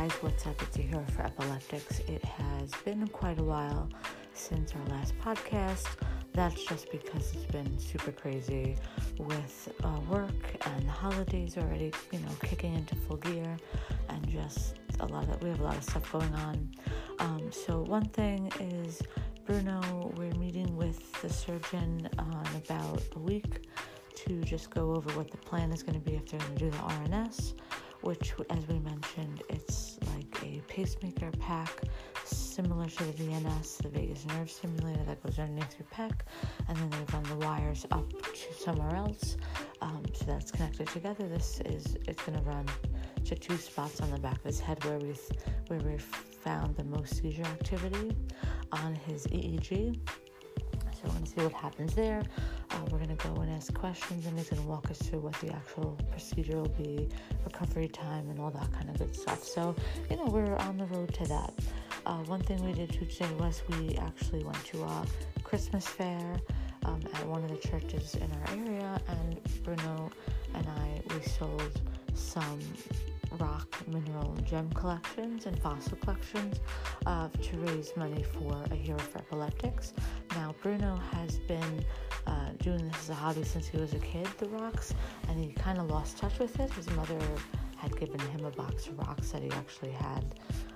guys, what's up? It's Ahira for Epileptics. It has been quite a while since our last podcast. That's just because it's been super crazy with work and the holidays already, kicking into full gear, and just we have a lot of stuff going on. So one thing is, Bruno, we're meeting with the surgeon in about a week to just go over what the plan is going to be if they're going to do the RNS, which, as we mentioned, it's like a pacemaker pack similar to the VNS, the vagus nerve stimulator that goes underneath your pec, and then they run the wires up to somewhere else. So that's connected together. It's going to run to two spots on the back of his head where we found the most seizure activity on his EEG. So we're going to see what happens there. We're going to go and ask questions, and he's going to walk us through what the actual procedure will be, recovery time, and all that kind of good stuff. So, we're on the road to that. One thing we did today was we actually went to a Christmas fair at one of the churches in our area, and Bruno and we sold some rock, mineral, and gem collections and fossil collections to raise money for Ahira for Epileptics. Now, Bruno has been doing this as a hobby since he was a kid, the rocks, and he kind of lost touch with it. His mother had given him a box of rocks that he actually had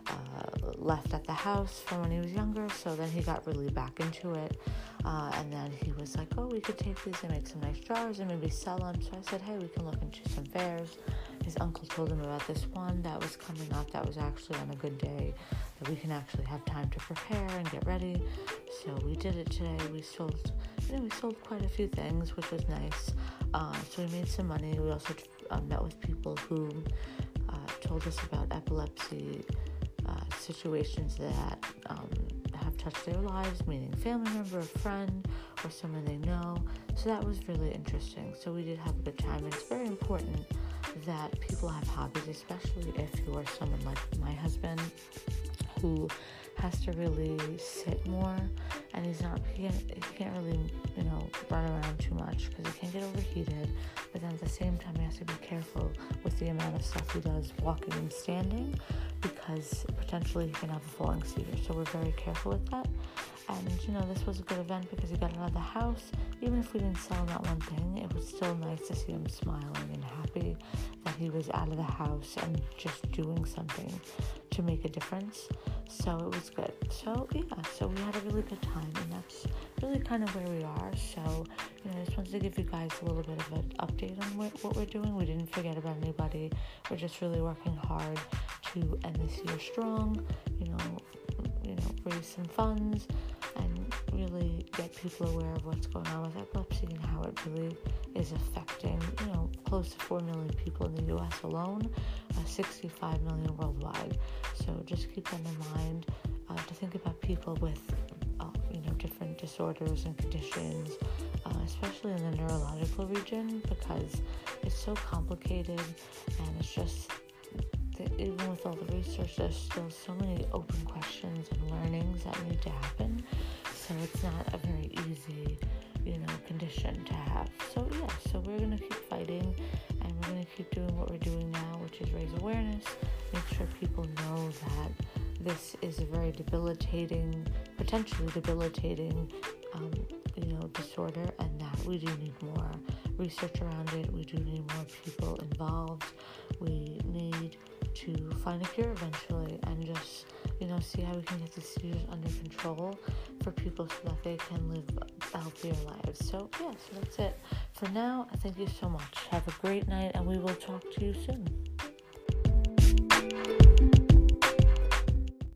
left at the house from when he was younger, so then he got really back into it, and then he was like, we could take these and make some nice jars and maybe sell them. So I said, hey, we can look into some fairs. His uncle told him about this one that was coming up that was actually on a good day, that we can actually have time to prepare and get ready. So we did it today. We sold quite a few things, which was nice. So we made some money. We also met with people who told us about epilepsy situations that have touched their lives, meaning family member, a friend, or someone they know. So that was really interesting. So we did have a good time. It's very important that people have hobbies, especially if you're someone like my husband who has to really sit more, and he can't really run around too much because he can get overheated, but then at the same time he has to be careful with the amount of stuff he does walking and standing, because potentially he can have a falling seizure. So we're very careful with that. And this was a good event because he got out of the house. Even if we didn't sell him that one thing, it was still nice to see him smiling and happy that he was out of the house and just doing something to make a difference. So it was good. So we had a really good time, and that's really kind of where we are. So I just wanted to give you guys a little bit of an update on what we're doing. We didn't forget about anybody. We're just really working hard to end this year strong, raise some funds and really get people aware of what's going on with epilepsy and how it really is affecting, close to 4 million people in the U.S. alone, 65 million worldwide. So just keep that in mind, to think about people with, different disorders and conditions, especially in the neurological region, because it's so complicated, and it's just that even with all the research, there's still so many open questions and learnings that need to happen. So it's not a very easy, condition to have. So we're going to keep fighting, and we're going to keep doing what we're doing now, which is raise awareness, make sure people know that this is a very potentially debilitating, disorder, and that we do need more research around it. We do need more people involved. We need to find a cure eventually, and just see how we can get the seizures under control for people so that they can live healthier lives. So that's it for now. Thank you so much. Have a great night, and we will talk to you soon.